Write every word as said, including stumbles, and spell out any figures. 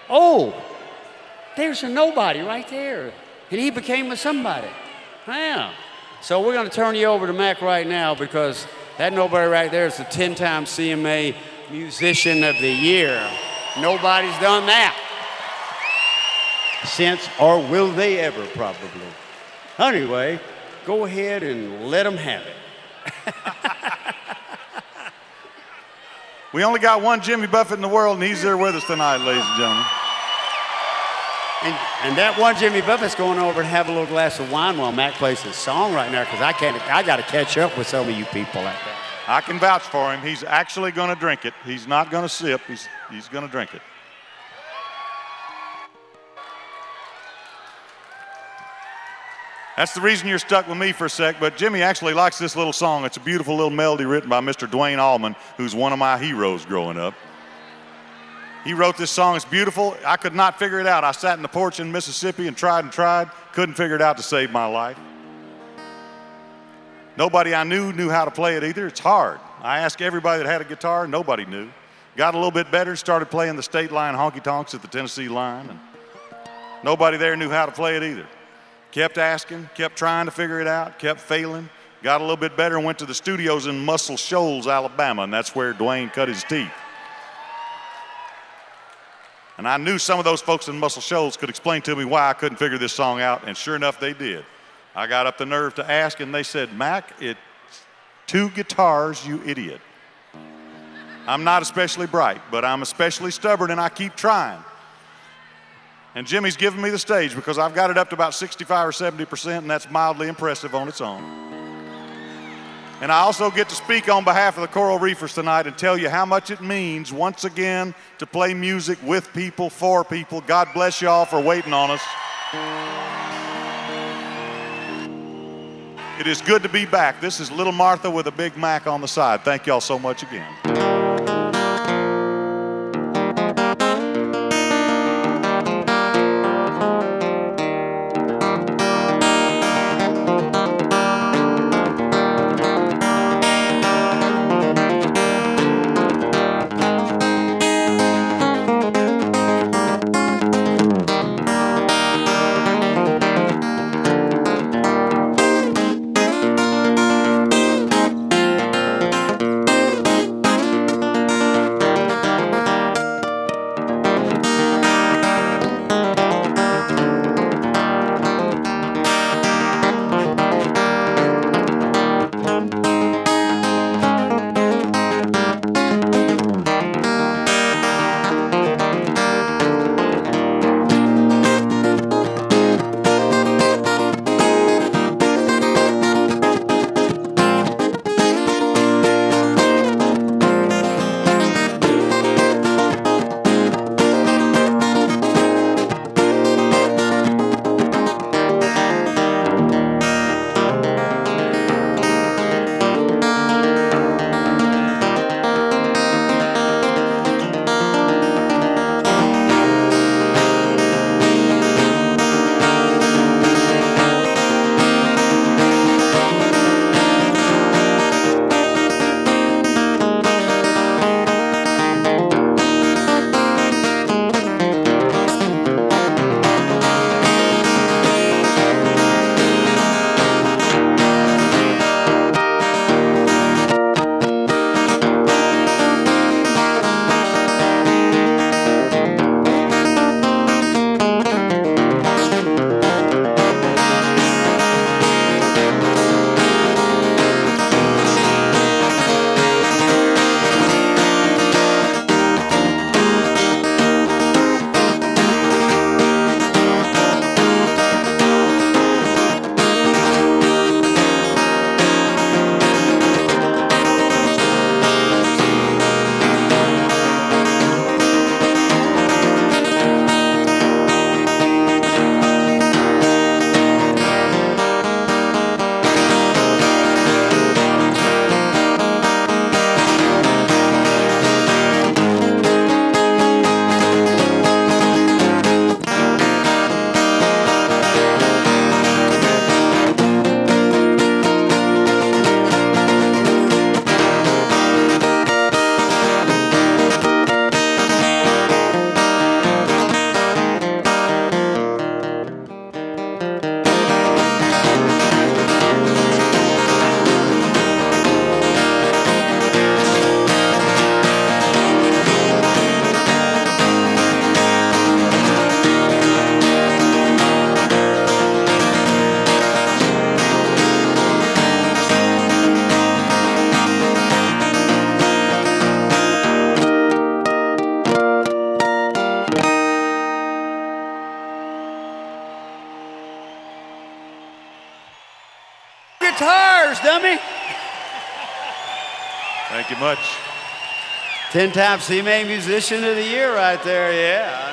Oh, there's a nobody right there. And he became a somebody. Yeah. So we're going to turn you over to Mac right now because that nobody right there is the ten-time C M A Musician of the Year. Nobody's done that since, or will they ever, probably. Anyway, go ahead and let them have it. We only got one Jimmy Buffett in the world, and he's there with us tonight, ladies and gentlemen. And, and that one Jimmy Buffett's going over and have a little glass of wine while Mac plays his song right now, because I can't. I got to catch up with some of you people out there. I can vouch for him. He's actually going to drink it. He's not going to sip. He's he's going to drink it. That's the reason you're stuck with me for a sec, but Jimmy actually likes this little song. It's a beautiful little melody written by Mister Dwayne Allman, who's one of my heroes growing up. He wrote this song. It's beautiful. I could not figure it out. I sat in the porch in Mississippi and tried and tried. Couldn't figure it out to save my life. Nobody I knew knew how to play it either. It's hard. I asked everybody that had a guitar. Nobody knew. Got a little bit better, started playing the state line honky-tonks at the Tennessee line. And nobody there knew how to play it either. Kept asking, kept trying to figure it out, kept failing. Got a little bit better and went to the studios in Muscle Shoals, Alabama, and that's where Dwayne cut his teeth. And I knew some of those folks in Muscle Shoals could explain to me why I couldn't figure this song out, and sure enough, they did. I got up the nerve to ask, and they said, Mac, it's two guitars, you idiot. I'm not especially bright, but I'm especially stubborn, and I keep trying. And Jimmy's giving me the stage because I've got it up to about sixty-five or seventy percent, and that's mildly impressive on its own. And I also get to speak on behalf of the Coral Reefers tonight and tell you how much it means, once again, to play music with people, for people. God bless you all for waiting on us. It is good to be back. This is Little Martha with a Big Mac on the side. Thank y'all so much again. guitars, dummy. Thank you much. ten-time C M A Musician of the Year right there, yeah.